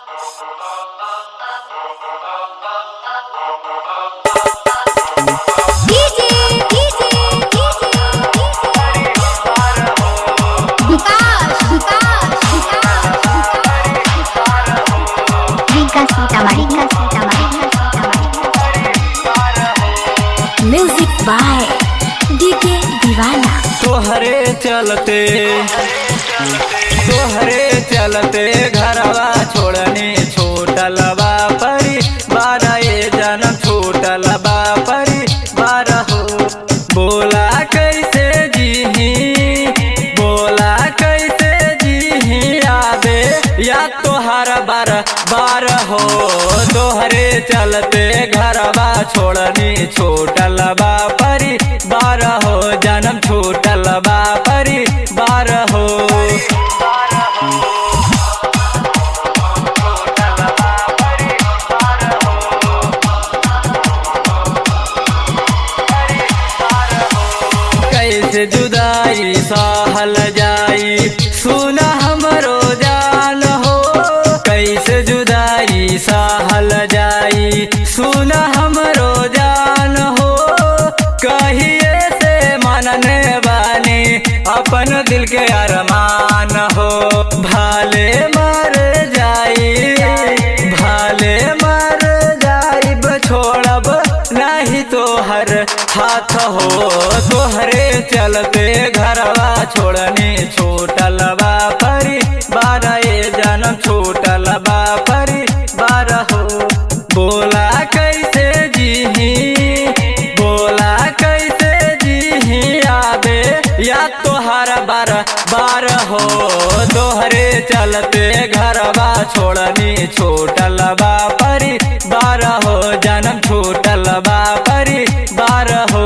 Music by DK दीवाना। तोहरे चलते घरवा छोड़नी छूटल बा परिवार ये जन्म छूटल बा परिवार हो। बोला कैसे जीही आबे या तोहर बार बार हो। तोहरे चलते घरवा छोड़नी छूटल बा परिवार हो। जन्म छूटल बा परिवार हो। कैसे जुदाई सहल जाई सुना हमरो जान हो। कैसे जुदाई सहल जाई सुना हमरो जान हो। कहिए से मानने वाली अपन दिल के अरमान हो। भाले मर जाई छोड़ब नहीं तोहर हाथ हो। तोहरे चलते घरवा छोड़नी छूटल बा परिवार ये जन्म छूटल बा परिवार हो। बोला कैसे जीही आबे या तोहर बार बार हो। तोहरे चलते घरवा छोड़नी छूटल बा परिवार हो। जन्म छूटल बा परिवार हो।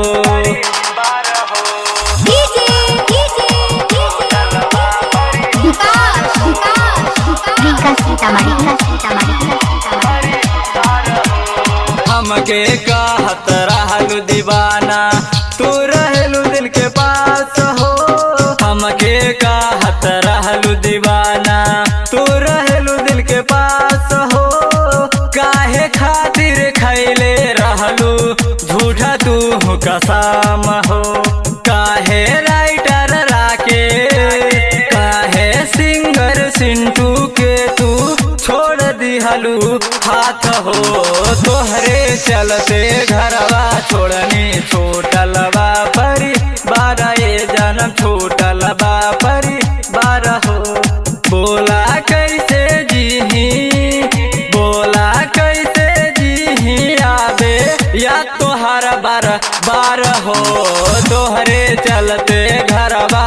हमके कहत रहलू दीवाना तू रहलू दिल के पास हो। हमके कहत रहलू दीवाना तू रहलू दिल के पास हो। काहे खातिर खैले रहलू झूठा तू कसम हो। काहे राइटर काहे सिंगर सिंटू के तू छोड़ दिहलू हाथ हो। तोहरे चलते घरवा छोड़नी छूटल बा परिवार ये जन्म छूटल बा परिवार हो। बोला कैसे जीही आबे या तोहर बार बार हो। तोहरे चलते घरवा